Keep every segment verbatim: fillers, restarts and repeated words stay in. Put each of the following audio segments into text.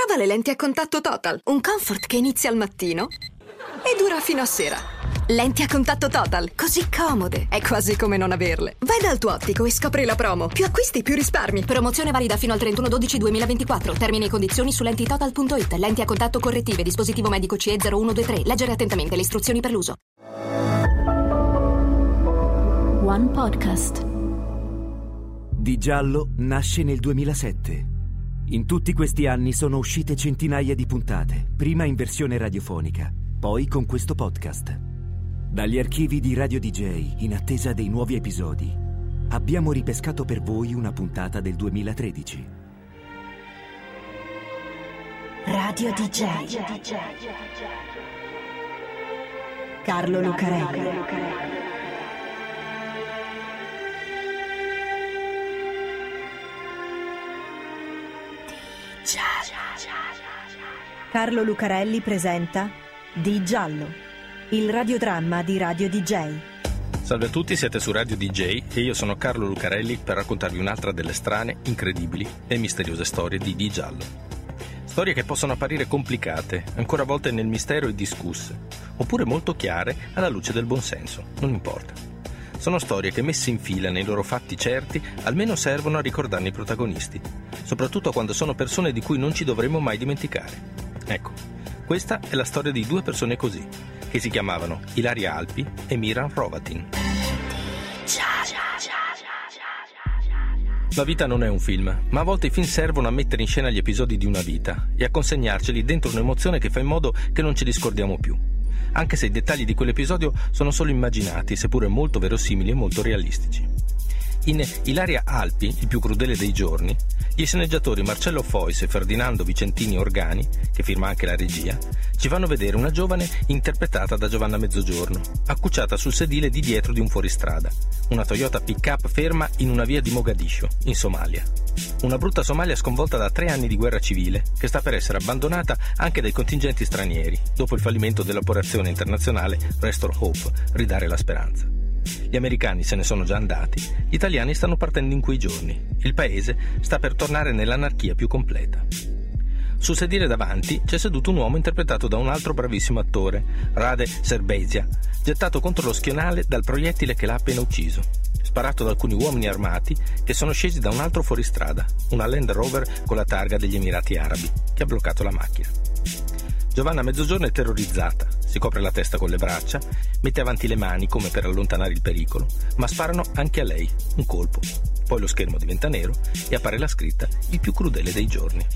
Prova le lenti a contatto Total, un comfort che inizia al mattino e dura fino a sera. Lenti a contatto Total, così comode, è quasi come non averle. Vai dal tuo ottico e scopri la promo. Più acquisti, più risparmi. Promozione valida fino al trentuno dicembre duemilaventiquattro. Termini e condizioni su lentitotal punto it. Lenti a contatto correttive, dispositivo medico C E zero uno due tre. Leggere attentamente le istruzioni per l'uso. One Podcast. Di Giallo nasce nel duemilasette. In tutti questi anni sono uscite centinaia di puntate, prima in versione radiofonica, poi con questo podcast. Dagli archivi di Radio D J, in attesa dei nuovi episodi, abbiamo ripescato per voi una puntata del duemilatredici. Radio D J. Carlo Lucarelli. Carlo Lucarelli presenta Di Giallo, il radiodramma di Radio D J. Salve a tutti, siete su Radio D J e io sono Carlo Lucarelli per raccontarvi un'altra delle strane, incredibili e misteriose storie di Di Giallo. Storie che possono apparire complicate, ancora a volte nel mistero e discusse, oppure molto chiare alla luce del buonsenso, non importa. Sono storie che messe in fila nei loro fatti certi almeno servono a ricordarne i protagonisti, soprattutto quando sono persone di cui non ci dovremmo mai dimenticare. Ecco, questa è la storia di due persone così, che si chiamavano Ilaria Alpi e Miran Hrovatin. La vita non è un film, ma a volte i film servono a mettere in scena gli episodi di una vita e a consegnarceli dentro un'emozione che fa in modo che non ce li scordiamo più, anche se i dettagli di quell'episodio sono solo immaginati, seppure molto verosimili e molto realistici. In Ilaria Alpi, il più crudele dei giorni, gli sceneggiatori Marcello Fois e Ferdinando Vicentini Organi, che firma anche la regia, ci fanno vedere una giovane interpretata da Giovanna Mezzogiorno, accucciata sul sedile di dietro di un fuoristrada, una Toyota pick-up ferma in una via di Mogadiscio, in Somalia. Una brutta Somalia sconvolta da tre anni di guerra civile, che sta per essere abbandonata anche dai contingenti stranieri, dopo il fallimento dell'operazione internazionale Restore Hope, ridare la speranza. Gli americani se ne sono già andati, gli italiani stanno partendo in quei giorni. Il paese sta per tornare nell'anarchia più completa. Sul sedile davanti c'è seduto un uomo interpretato da un altro bravissimo attore, Rade Serbezia, gettato contro lo schienale dal proiettile che l'ha appena ucciso, sparato da alcuni uomini armati che sono scesi da un altro fuoristrada, una Land Rover con la targa degli Emirati Arabi, che ha bloccato la macchina. Giovanna Mezzogiorno è terrorizzata, si copre la testa con le braccia, mette avanti le mani come per allontanare il pericolo, ma sparano anche a lei, un colpo. Poi lo schermo diventa nero e appare la scritta "Il più crudele dei giorni".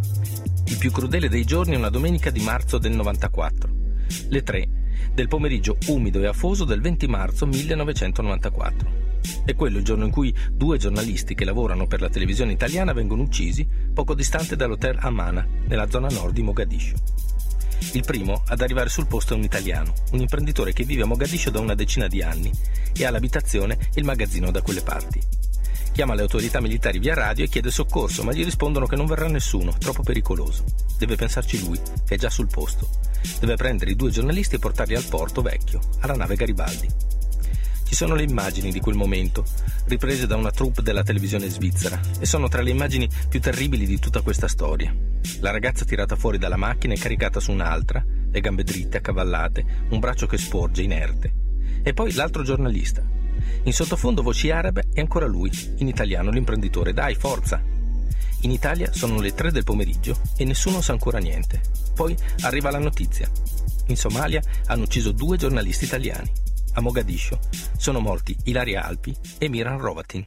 Il più crudele dei giorni è una domenica di marzo del novantaquattro, le tre del pomeriggio umido e afoso del venti marzo millenovecentonovantaquattro. È quello il giorno in cui due giornalisti che lavorano per la televisione italiana vengono uccisi poco distante dall'hotel Amana, nella zona nord di Mogadiscio. Il primo ad arrivare sul posto è un italiano, un imprenditore che vive a Mogadiscio da una decina di anni e ha l'abitazione e il magazzino da quelle parti. Chiama le autorità militari via radio e chiede soccorso, ma gli rispondono che non verrà nessuno, troppo pericoloso. Deve pensarci lui, che è già sul posto. Deve prendere i due giornalisti e portarli al porto vecchio, alla nave Garibaldi. Ci sono le immagini di quel momento, riprese da una troupe della televisione svizzera, e sono tra le immagini più terribili di tutta questa storia. La ragazza tirata fuori dalla macchina e caricata su un'altra, le gambe dritte, accavallate, un braccio che sporge, inerte. E poi l'altro giornalista. In sottofondo voci arabe e ancora lui, in italiano l'imprenditore. Dai, forza! In Italia sono le tre del pomeriggio e nessuno sa ancora niente. Poi arriva la notizia. In Somalia hanno ucciso due giornalisti italiani. A Mogadiscio sono morti Ilaria Alpi e Miran Hrovatin.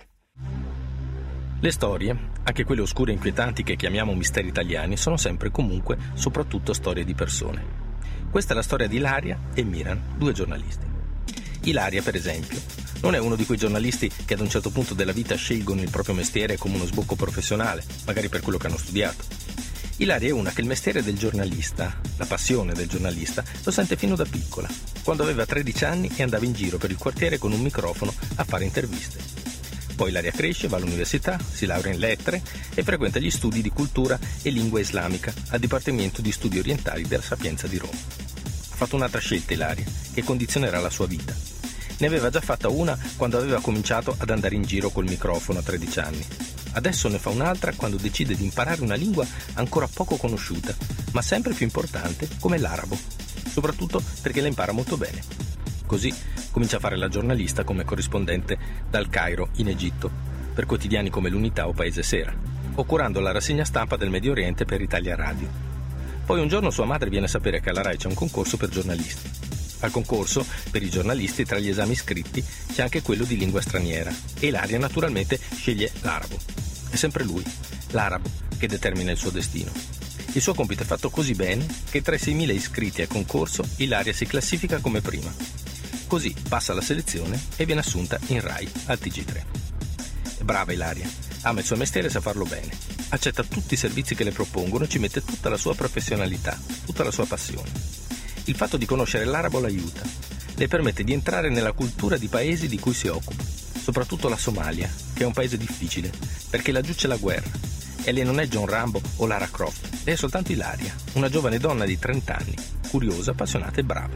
Le storie, anche quelle oscure e inquietanti che chiamiamo misteri italiani, sono sempre comunque soprattutto storie di persone. Questa è la storia di Ilaria e Miran, due giornalisti. Ilaria, per esempio, non è uno di quei giornalisti che ad un certo punto della vita scelgono il proprio mestiere come uno sbocco professionale, magari per quello che hanno studiato. Ilaria è una che il mestiere del giornalista, la passione del giornalista, lo sente fino da piccola, quando aveva tredici anni e andava in giro per il quartiere con un microfono a fare interviste. Poi Ilaria cresce, va all'università, si laurea in lettere e frequenta gli studi di cultura e lingua islamica al Dipartimento di Studi Orientali della Sapienza di Roma. Ha fatto un'altra scelta Ilaria, che condizionerà la sua vita. Ne aveva già fatta una quando aveva cominciato ad andare in giro col microfono a tredici anni. Adesso ne fa un'altra quando decide di imparare una lingua ancora poco conosciuta, ma sempre più importante, come l'arabo, soprattutto perché la impara molto bene. Così comincia a fare la giornalista come corrispondente dal Cairo, in Egitto, per quotidiani come l'Unità o Paese Sera, o curando la rassegna stampa del Medio Oriente per Italia Radio. Poi un giorno sua madre viene a sapere che alla Rai c'è un concorso per giornalisti. Al concorso, per i giornalisti, tra gli esami scritti, c'è anche quello di lingua straniera e Ilaria naturalmente sceglie l'arabo. È sempre lui, l'arabo, che determina il suo destino. Il suo compito è fatto così bene che tra i seimila iscritti al concorso Ilaria si classifica come prima. Così passa la selezione e viene assunta in Rai al T G tre. È brava Ilaria, ama il suo mestiere e sa farlo bene. Accetta tutti i servizi che le propongono e ci mette tutta la sua professionalità, tutta la sua passione. Il fatto di conoscere l'arabo l'aiuta, le permette di entrare nella cultura di paesi di cui si occupa, soprattutto la Somalia, che è un paese difficile, perché laggiù c'è la guerra. E lei non è John Rambo o Lara Croft, lei è soltanto Ilaria, una giovane donna di trenta anni, curiosa, appassionata e brava.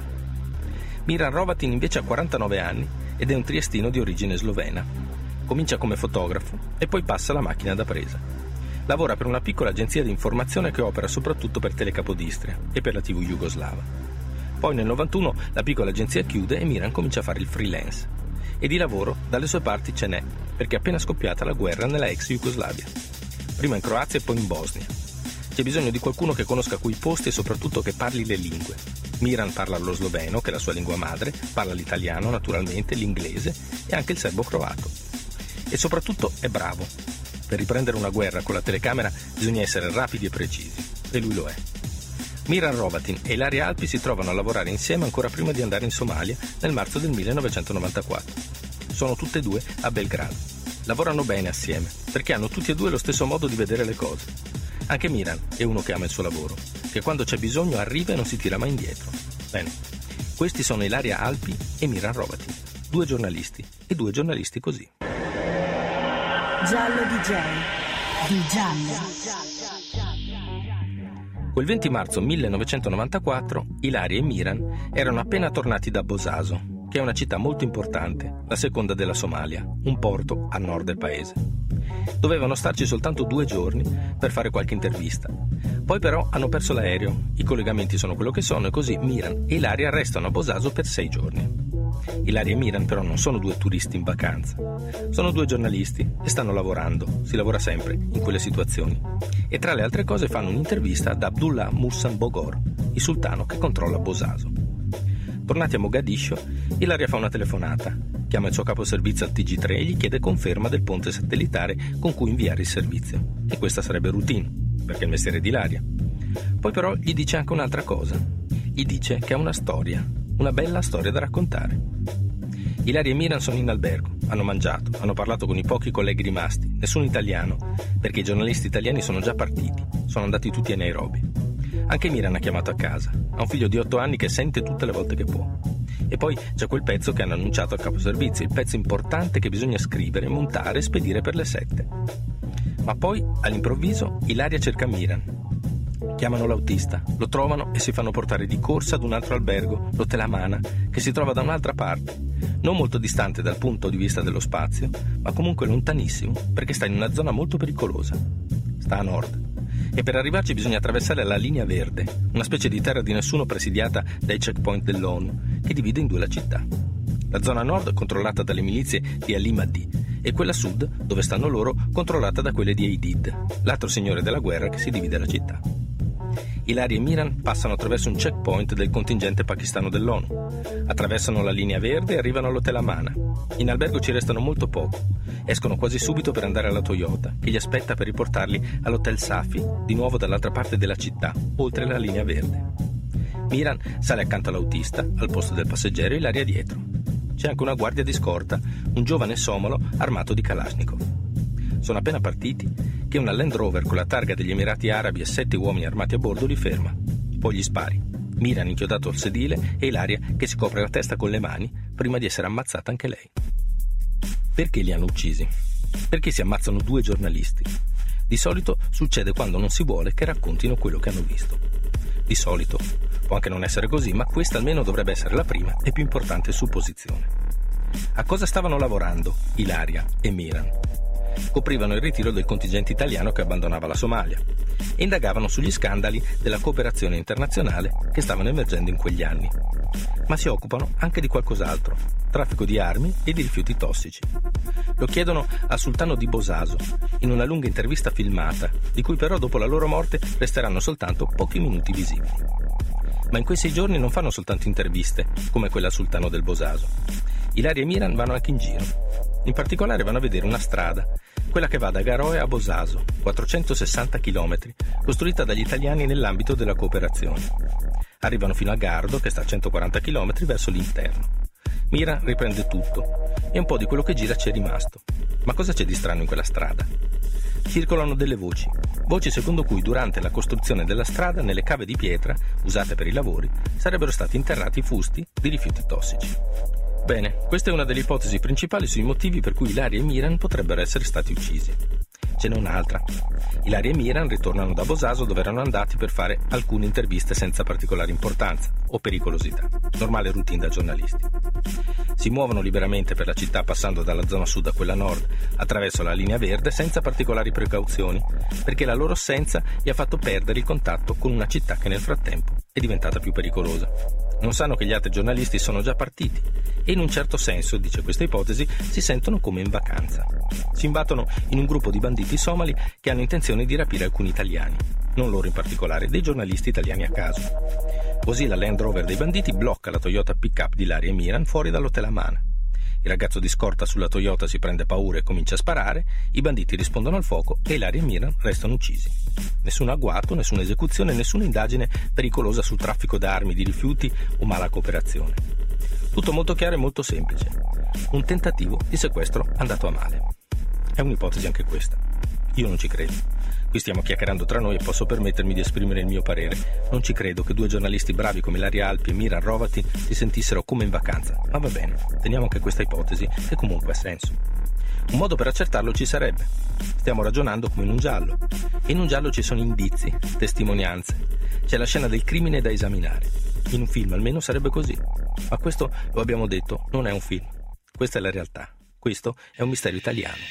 Miran Hrovatin invece ha quarantanove anni ed è un triestino di origine slovena. Comincia come fotografo e poi passa alla macchina da presa. Lavora per una piccola agenzia di informazione che opera soprattutto per Telecapodistria e per la tivù jugoslava. Poi nel novantuno la piccola agenzia chiude e Miran comincia a fare il freelance. E di lavoro dalle sue parti ce n'è, perché è appena scoppiata la guerra nella ex Jugoslavia. Prima in Croazia e poi in Bosnia. C'è bisogno di qualcuno che conosca quei posti e soprattutto che parli le lingue. Miran parla lo sloveno, che è la sua lingua madre, parla l'italiano naturalmente, l'inglese e anche il serbo-croato. E soprattutto è bravo. Per riprendere una guerra con la telecamera bisogna essere rapidi e precisi, e lui lo è. Miran Hrovatin e Ilaria Alpi si trovano a lavorare insieme ancora prima di andare in Somalia nel marzo del millenovecentonovantaquattro. Sono tutte e due a Belgrado. Lavorano bene assieme, perché hanno tutti e due lo stesso modo di vedere le cose. Anche Miran è uno che ama il suo lavoro, che quando c'è bisogno arriva e non si tira mai indietro. Bene, questi sono Ilaria Alpi e Miran Hrovatin, due giornalisti e due giornalisti così. Giallo D J di Giallo. Quel venti marzo millenovecentonovantaquattro Ilaria e Miran erano appena tornati da Bosaso, che è una città molto importante, la seconda della Somalia, un porto a nord del paese. Dovevano starci soltanto due giorni per fare qualche intervista. Poi però hanno perso l'aereo, i collegamenti sono quello che sono e così Miran e Ilaria restano a Bosaso per sei giorni. Ilaria e Miran però non sono due turisti in vacanza, sono due giornalisti e stanno lavorando, si lavora sempre in quelle situazioni. E tra le altre cose fanno un'intervista ad Abdullah Musan Bogor, il sultano che controlla Bosaso. Tornati a Mogadiscio, Ilaria fa una telefonata, chiama il suo capo servizio al T G tre e gli chiede conferma del ponte satellitare con cui inviare il servizio. E questa sarebbe routine, perché è il mestiere di Ilaria. Poi però gli dice anche un'altra cosa. Gli dice che ha una storia, una bella storia da raccontare. Ilaria e Miran sono in albergo, hanno mangiato, hanno parlato con i pochi colleghi rimasti, nessun italiano, perché i giornalisti italiani sono già partiti, sono andati tutti a Nairobi. Anche Miran ha chiamato a casa, ha un figlio di otto anni che sente tutte le volte che può. E poi c'è quel pezzo che hanno annunciato al caposervizio, il pezzo importante che bisogna scrivere, montare e spedire per le sette. Ma poi, all'improvviso, Ilaria cerca Miran. Chiamano l'autista, lo trovano e si fanno portare di corsa ad un altro albergo, l'Hotel Amana, che si trova da un'altra parte, non molto distante dal punto di vista dello spazio, ma comunque lontanissimo, perché sta in una zona molto pericolosa. Sta a nord. E per arrivarci bisogna attraversare la linea verde, una specie di terra di nessuno presidiata dai checkpoint dell'ONU, che divide in due la città. La zona nord controllata dalle milizie di Ali Mahdi e quella sud, dove stanno loro, controllata da quelle di Aidid, l'altro signore della guerra che si divide la città. Ilaria e Miran passano attraverso un checkpoint del contingente pakistano dell'ONU, attraversano la linea verde e arrivano all'Hotel Amana. In albergo ci restano molto poco, escono quasi subito per andare alla Toyota, che li aspetta per riportarli all'Hotel Safi, di nuovo dall'altra parte della città, oltre la linea verde. Miran sale accanto all'autista, al posto del passeggero e Ilaria dietro. C'è anche una guardia di scorta, un giovane somalo armato di Kalashnikov. Sono appena partiti che una Land Rover con la targa degli Emirati Arabi e sette uomini armati a bordo li ferma. Poi gli spari. Miran inchiodato al sedile e Ilaria che si copre la testa con le mani prima di essere ammazzata anche lei. Perché li hanno uccisi? Perché si ammazzano due giornalisti? Di solito succede quando non si vuole che raccontino quello che hanno visto. Di solito può anche non essere così, ma questa almeno dovrebbe essere la prima e più importante supposizione. A cosa stavano lavorando Ilaria e Miran? coprivano il ritiro del contingente italiano che abbandonava la Somalia e indagavano sugli scandali della cooperazione internazionale che stavano emergendo in quegli anni. Ma si occupano anche di qualcos'altro: traffico di armi e di rifiuti tossici. Lo chiedono al sultano di Bosaso in una lunga intervista filmata, di cui però dopo la loro morte resteranno soltanto pochi minuti visibili. Ma in quei sei giorni non fanno soltanto interviste, come quella al sultano del Bosaso. Ilaria e Miran vanno anche in giro. In particolare vanno a vedere una strada, quella che va da Garoe a Bosaso, quattrocentosessanta chilometri, costruita dagli italiani nell'ambito della cooperazione. Arrivano fino a Gardo, che sta a centoquaranta chilometri verso l'interno. Miran riprende tutto e un po' di quello che gira c'è rimasto. Ma cosa c'è di strano in quella strada? Circolano delle voci, voci secondo cui durante la costruzione della strada nelle cave di pietra usate per i lavori sarebbero stati interrati fusti di rifiuti tossici. Bene, questa è una delle ipotesi principali sui motivi per cui Ilaria e Miran potrebbero essere stati uccisi. Ce n'è un'altra. Ilaria e Miran ritornano da Bosaso, dove erano andati per fare alcune interviste senza particolare importanza o pericolosità, normale routine da giornalisti. Si muovono liberamente per la città passando dalla zona sud a quella nord attraverso la linea verde senza particolari precauzioni, perché la loro assenza gli ha fatto perdere il contatto con una città che nel frattempo è diventata più pericolosa. Non sanno che gli altri giornalisti sono già partiti e in un certo senso, dice questa ipotesi, si sentono come in vacanza. Si imbattono in un gruppo di banditi somali che hanno intenzione di rapire alcuni italiani, non loro in particolare, dei giornalisti italiani a caso. Così la Land Rover dei banditi blocca la Toyota pick-up di Ilaria e Miran fuori dall'hotel Amana. Il ragazzo di scorta sulla Toyota si prende paura e comincia a sparare, i banditi rispondono al fuoco e Ilaria e Miran restano uccisi. Nessun agguato, nessuna esecuzione, nessuna indagine pericolosa sul traffico d'armi, di rifiuti o mala cooperazione. Tutto molto chiaro e molto semplice. Un tentativo di sequestro andato a male. È un'ipotesi anche questa. Io non ci credo. Qui stiamo chiacchierando tra noi e posso permettermi di esprimere il mio parere. Non ci credo che due giornalisti bravi come Ilaria Alpi e Miran Hrovatin si sentissero come in vacanza. Ma va bene, teniamo anche questa ipotesi, che comunque ha senso. Un modo per accertarlo ci sarebbe. Stiamo ragionando come in un giallo. E in un giallo ci sono indizi, testimonianze. C'è la scena del crimine da esaminare. In un film almeno sarebbe così. Ma questo, lo abbiamo detto, non è un film. Questa è la realtà. Questo è un mistero italiano.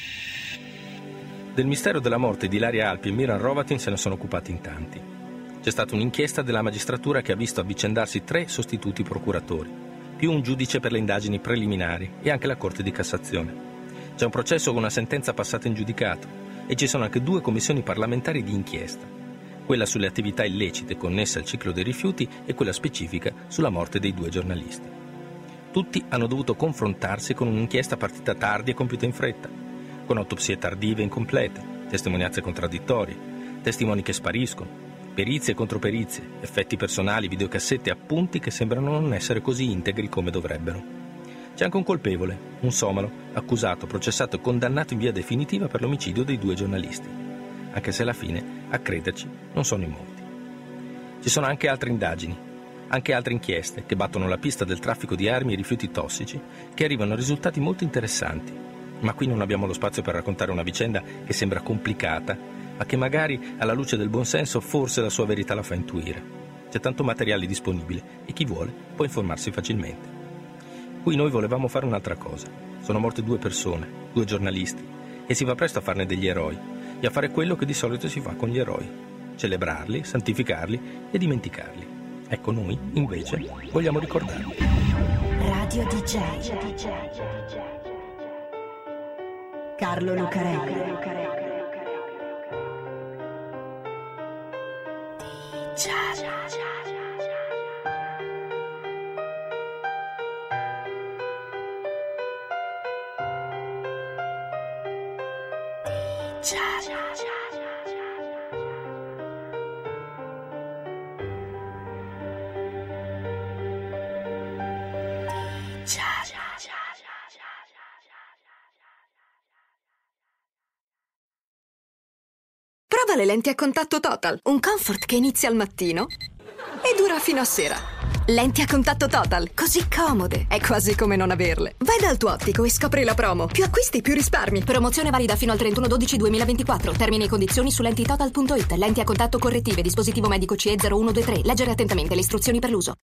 Del mistero della morte di Ilaria Alpi e Miran Hrovatin se ne sono occupati in tanti. C'è stata un'inchiesta della magistratura che ha visto avvicendarsi tre sostituti procuratori, più un giudice per le indagini preliminari e anche la Corte di Cassazione. C'è un processo con una sentenza passata in giudicato e ci sono anche due commissioni parlamentari di inchiesta, quella sulle attività illecite connesse al ciclo dei rifiuti e quella specifica sulla morte dei due giornalisti. Tutti hanno dovuto confrontarsi con un'inchiesta partita tardi e compiuta in fretta, con autopsie tardive e incomplete, testimonianze contraddittorie, testimoni che spariscono, perizie e controperizie, effetti personali, videocassette e appunti che sembrano non essere così integri come dovrebbero. C'è anche un colpevole, un somalo, accusato, processato e condannato in via definitiva per l'omicidio dei due giornalisti, anche se alla fine, a crederci, non sono in molti. Ci sono anche altre indagini, anche altre inchieste che battono la pista del traffico di armi e rifiuti tossici, che arrivano a risultati molto interessanti. Ma qui non abbiamo lo spazio per raccontare una vicenda che sembra complicata, ma che magari, alla luce del buonsenso, forse la sua verità la fa intuire. C'è tanto materiale disponibile e chi vuole può informarsi facilmente. Qui noi volevamo fare un'altra cosa. Sono morte due persone, due giornalisti, e si va presto a farne degli eroi, e a fare quello che di solito si fa con gli eroi: celebrarli, santificarli e dimenticarli. Ecco, noi, invece, vogliamo ricordarli. Radio D J Carlo Lucarelli. D J Prova le lenti a contatto Total, un comfort che inizia al mattino e dura fino a sera. Lenti a contatto Total, così comode, è quasi come non averle. Vai dal tuo ottico e scopri la promo. Più acquisti, più risparmi. Promozione valida fino al trentuno dicembre duemilaventiquattro. Termini e condizioni su lentitotal punto it. Lenti a contatto correttive, dispositivo medico C E zero uno due tre. Leggere attentamente le istruzioni per l'uso.